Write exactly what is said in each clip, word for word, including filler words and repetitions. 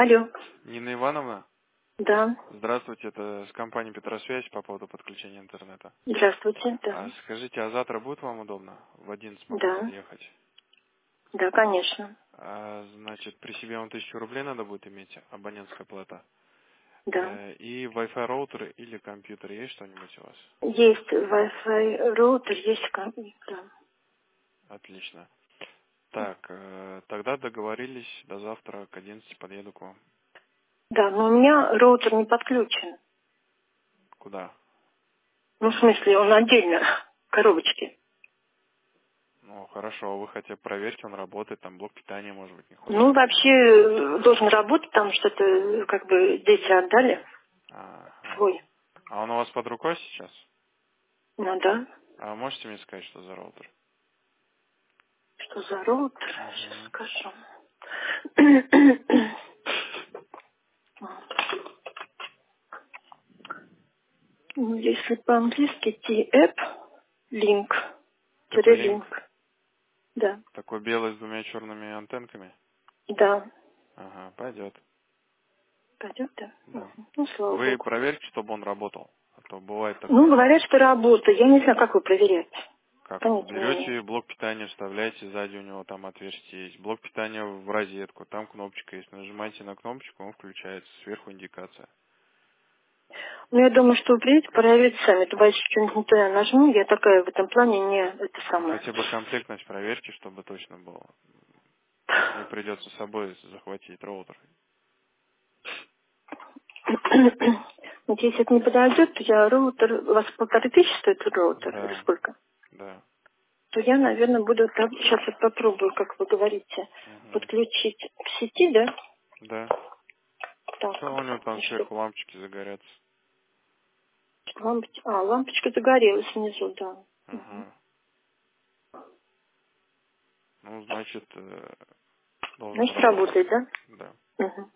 Алло. Нина Ивановна, Да. здравствуйте, это с компании Петросвязь по поводу подключения интернета. Здравствуйте. А Да. скажите, а завтра будет вам удобно? В одиннадцать могу Да. подъехать. Да, конечно. А, значит, при себе вам тысячу рублей надо будет иметь, абонентская плата. Да. Э, и Wi-Fi роутер или компьютер, есть что-нибудь у вас? Есть Wi-Fi роутер, есть компьютер. Отлично. Так, э, тогда договорились, до завтра к одиннадцати подъеду к вам. Да, но у меня роутер не подключен. Куда? Ну, в смысле, он отдельно в коробочке. Ну, хорошо, вы хотя бы проверьте, он работает, там блок питания, может быть, не хочет Ну, работать. вообще, э, должен работать, там что-то, э, как бы, дети отдали Ага. свой. А он у вас под рукой сейчас? Ну, да. А можете мне сказать, что за роутер? Что за роутер? Сейчас Угу. скажу. Ну, если по-английски T-App, link, Такой линк, линк. Да. такой белый с двумя черными антенками? Да. Ага, пойдет. Пойдет, да? Да. Мгм. Ну, слава Вы богу. проверьте, чтобы он работал. А то бывает Ну, такое. говорят, что работает. Я не знаю, как вы проверяете. Как? Понятия не имею. Берете блок питания, вставляете, сзади у него там отверстие есть. Блок питания в розетку, там кнопочка есть. Нажимаете на кнопочку, он включается. Сверху индикация. Ну, я думаю, что вы придете, проверите сами. То боюсь, что-нибудь не туда нажму. Я такая в этом плане не это Ну, самое. хотя бы комплектность проверьте, чтобы точно было. Если не придется с собой захватить роутер. Вот если это не подойдет, то я роутер... У вас полторы тысячи стоит роутер? Или Да, сколько? да. То я, наверное, буду... так- Сейчас я попробую, как вы говорите, Угу. подключить к сети, да? Да. Так. Что у него там И что? сверху лампочки загорятся? Лампочка... А, лампочка загорелась внизу, да. Мгм. Ага. Ну, значит, э, должен Значит, работать. работает, да? Да. Мгм.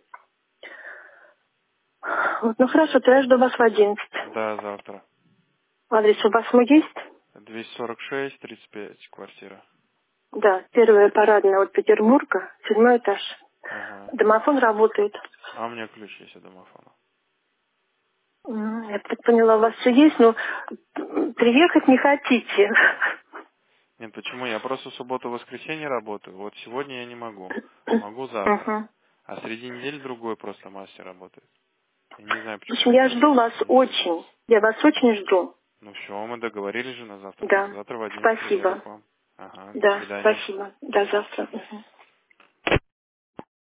Вот, ну хорошо, то я жду вас в одиннадцать. Да, завтра. Адрес у вас мой есть? двести сорок шесть, тридцать пять квартира. Да, первая парадная от Петербурга, седьмой этаж. Ага. Домофон работает. А у меня ключ есть от домофона. М, Я так поняла, у вас все есть, но м, приехать не хотите. Нет, почему? Я просто в субботу-воскресенье работаю. Вот сегодня я не могу. Могу завтра. Мгм. А среди недели другой просто мастер работает. Я не знаю, В почему общем, вы я этим жду вас не очень. интересуетесь. Я вас очень жду. Ну все, мы договорились же на завтра. Да. Завтра в одиннадцать приеду Спасибо. к вам. Ага, до Да, свидания. спасибо. До завтра. Мгм.